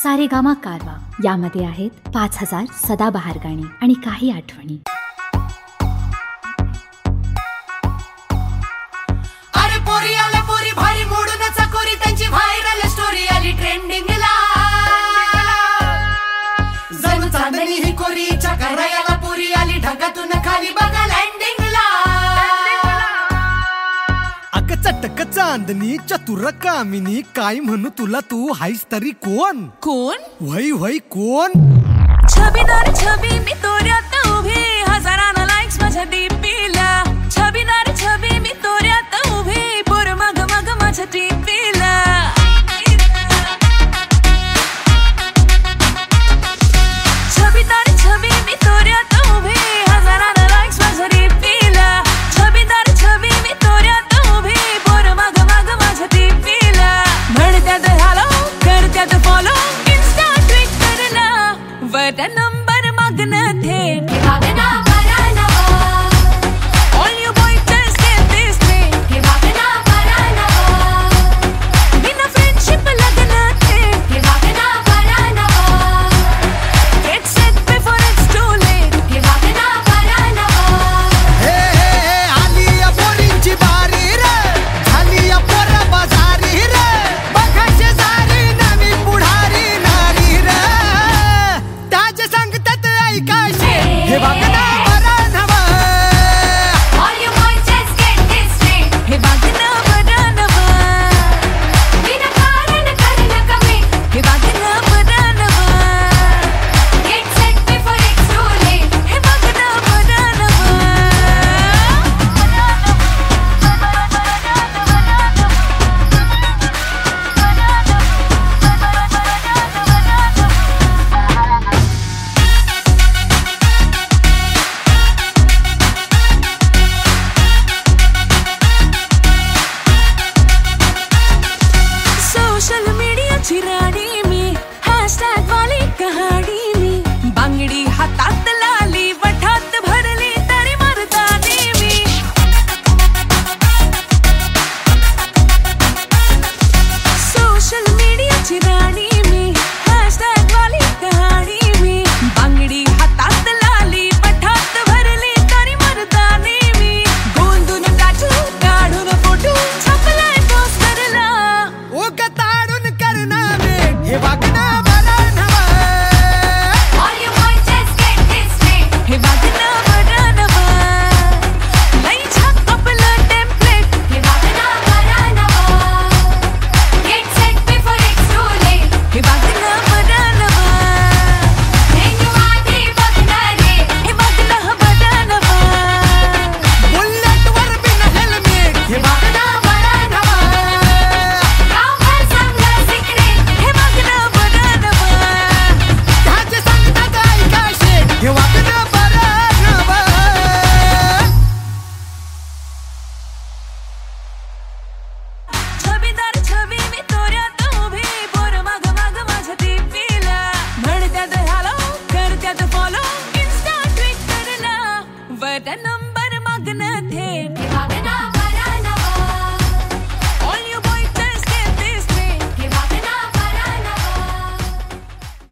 सारेगामा कारवा यामध्ये आहेत 5000 सदाबहार गाणी आणि काही आठवणी. अरे पोरी आल्या पोरी भारी मोडून चकोरी त्यांची व्हायरल स्टोरी आली ट्रेंडिंगला. जणू चांदणी ही कोरीच्या करायला पोरी आली ढगातून खाली बघा लँडिंगला. अग चटक चांदणी चतुर कामिनी काय म्हणू तुला तू हायस तरी कोण कोण वही वही कोण. छबीदार छबी मी तोऱ्यात उभी हजारांना लाईक्स माझ्या डीपीला. छबीदार छबी मी तोऱ्यात उभी पोर मग मग माझ्या डीपीला. छबीदार छबी मी तोऱ्यात उभी हजारांना लाईक्स माझ्या डीपीला. छबीदार छबी मी तोऱ्यात उभी पोर मग मग माझ्या डीपीला. म्हणत्यात हॅलो करत्यात फॉलो इन्स्टा ट्विटरला. वट नंबर मागणं थेट All you boys just get this straight. बिना friendship लग्न थेट. Get set before it's too late. हे आली या पोरींची बारी रे झाली या पोरा बाजारी रे. बघा शेजारी नवी पुढारी नारी रे त्याचे सांगतात ऐकाशे हे वागणं बरं नवं. All you boys just get this straight. हे वागणं बरं नवं. बिना कारण करणं कमी. हे वागणं बरं नवं. Get set before it's too late. हे वागणं बरं नवं. सोशल मीडियाची राणी मी हॅशटॅग वाली कहाणी मी. बांगडी हातात लाली वठात भरली तरी मर्दानी मी. सोशल मीडियाची राणी मी हॅशटॅग वाली कहाणी मी. बांगडी हातात लाली वठात भरली तरी मर्दानी मी. गोंधून टाटू काढून फोटो छापलाय पोस्टरला. ओग ताडून करणं मी हे वागणं बरं नवं. All you boys just get this straight. हे वागणं बरं नवं. लई छाप आपलं टेम्पलेट. हे वागणं बरं नवं. Get set before it's too late. हे वागणं बरं नवं. मेन्यू आधी बघणारे. हे वागणं बरं नवं. बुलेटवर बिन हेल्मेट हे वागणं बरं नवं. गावभर चांगलं सिक्रेट. हे वागणं बरं नवं. त्याचे सांगतात ऐकाशे हे वागणं बरं नवं. छबीदार छबी मी तोऱ्यात उभी पोर मग मग माझ्या डीपीला. म्हणत्यात हॅलो करत्यात फॉलो इन्स्टा ट्विटरला. वट नंबर मागणं थेट.